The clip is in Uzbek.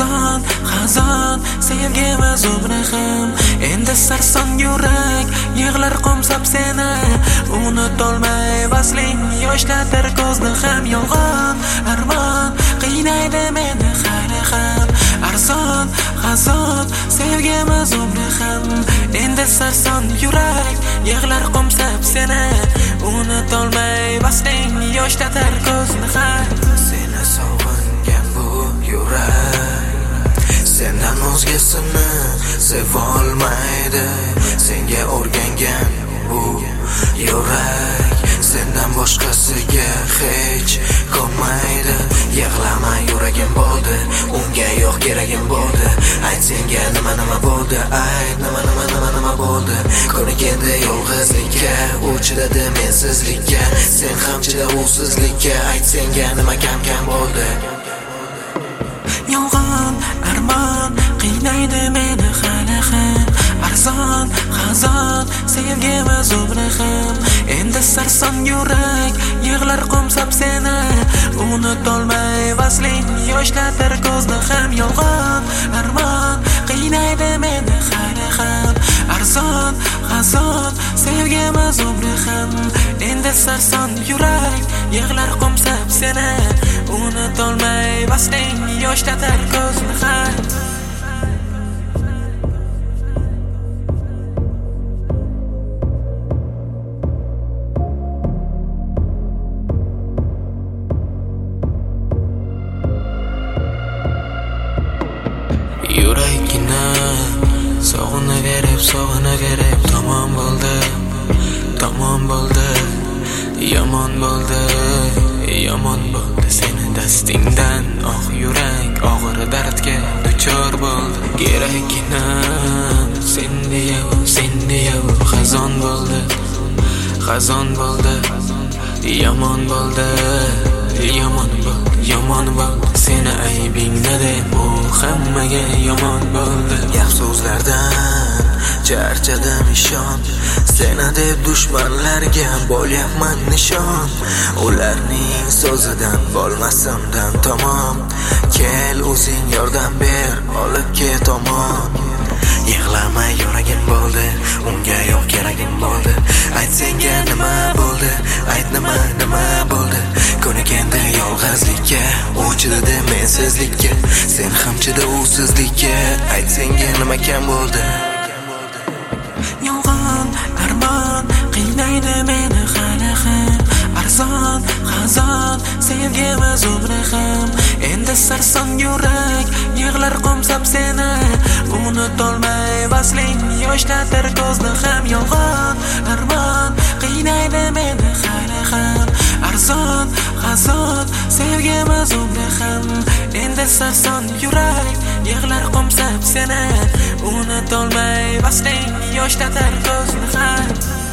xazon sevgimiz umri ham endi sarson yurak yig'lar qo'msab seni unutolmay vasling yoshlatir ko'zni ham yolg'on armon qiynaydi meni hali ham arzon xazon sevgimiz umri ham endi sarson yurak yig'lar qo'msab seni unutolmay vasling yoshlatir ko'zni ham seni sog'ingan bu yurak sendan o'zgasini sevolmaydi senga o'rgangan bu yurak sendan boshqasiga hech qolmaydi yig'lama yuragim bo'ldi unga yo'q keragim bo'ldi ayt senga nima bo'ldi ayt nima bo'ldi ko'nikindi yolg'izlikka u chidadi mensizlikka sen ham chida usizlikka ayt senga nima kam bo'ldi yolg'on armon qiynaydi meni hali ham arzon xazon sevgimiz umri ham endi sarson yurak yig'lar qo'msab seni unutolmay vasling yoshlatir ko'zni ham yolg'on armon qiynaydi meni hali ham arzon xazon sevgimiz umri ham endi sarson yurak yig'lar qo'msab seni unutolmay vasling yoshlatir ko'zni ham yuraggina sog'inaverib tamom bo'ldi yomon bo'ldi seni dastingdan oh yurak og'ir dardga duchor bo'ldi keraggina sen deya xazon bo'ldi yomon bo'ldi seni aybingda deb u hammaga yomon bo'ldi gap so'zlardan charchadim ishon seni deb dushmanlarga bo'lyapman nishon ularning so'zidan bo'lmasimdan tamom kel o'zing yordam ber olib ket tomon yig'lama yuragim bo'ldi unga yo'q keragim bo'ldi ayt senga nima bo'ldi ayt nima bo'ldi ko'nikindi yolg'izlikka u chidadi mensizlikka sen ham chida usizlikka ayt senga nima kam bo'ldi yolg'on armon qiynaydi meni hali ham arzon xazon sevgimiz umri ham endi sarson yurak yig'lar qo'msab seni unutolmay vasling yoshlatir ko'zni ham yolg'on armon qiynaydi meni hali ham arzon xazon sevgimiz umri ham endi sarson yurak yig'lar qo'msab seni unutolmay vasling yoshlatir ko'zni ham